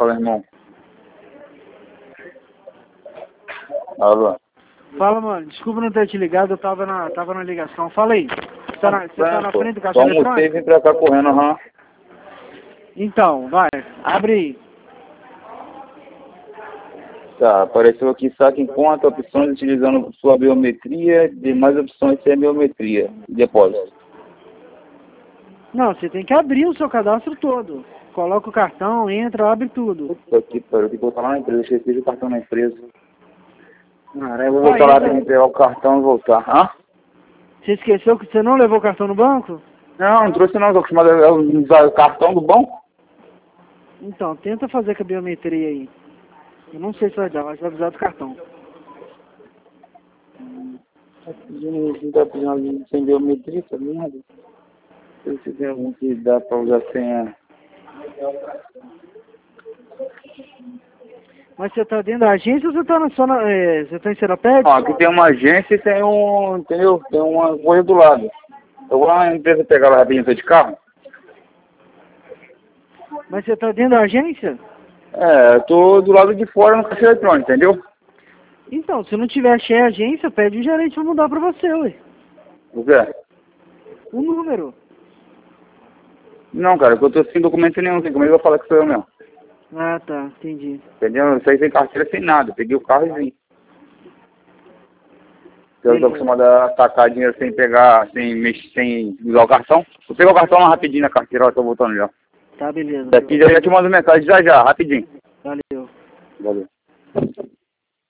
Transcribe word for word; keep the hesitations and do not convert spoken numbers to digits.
Fala, irmão. Alô? Fala, mano. Desculpa não ter te ligado, eu tava na, tava na ligação. Fala aí. Você tá na, você tá na frente do caixa Só almocei e eletrônico? vim pra cá correndo, aham. Então, vai. Abre aí. Tá, apareceu aqui saque em conta, opções utilizando sua biometria, demais opções sem biometria. Depósito. Não, você tem que abrir o seu cadastro todo. Coloca o cartão, entra, abre tudo. Puta que pariu, eu tenho que voltar lá na empresa, eu esqueci o cartão na empresa. Cara, eu vou Ah, voltar lá, entra. tenho que pegar o cartão e voltar. Hã? Você esqueceu que você não levou o cartão no banco? Não, não trouxe não, tô acostumado a usar o cartão do banco. Então, tenta fazer com a biometria aí. Eu não sei se vai dar, mas vai precisar do cartão. Tá pedindo, não tá pedindo sem biometria, tá merda. Se você tem algum que dá pra usar senha. Mas você tá dentro da agência ou você tá na, só na, é, você tá em Seropédica? Ó, aqui tem uma agência e tem um, entendeu? Tem uma coisa do lado. Eu vou lá na empresa pegar ela rapidinho, tô de carro. Mas você tá dentro da agência? É, eu tô do lado de fora no caixa eletrônico, entendeu? Então, se não tiver cheia a agência, pede o gerente pra mudar pra você, ué. O quê? O número. Não, cara, eu tô sem documento nenhum, assim, como é que eu vou falar que sou eu mesmo? Ah, tá, entendi. Entendeu? Eu saí sem carteira, sem nada. Peguei o carro e vim. Eu tô acostumado a sacar dinheiro sem pegar, sem mexer, sem usar o cartão. Vou pegar o cartão lá rapidinho na carteira, ó, tô voltando já. Tá, beleza. Daqui já, já te mando mensagem já já, rapidinho. Valeu. Valeu.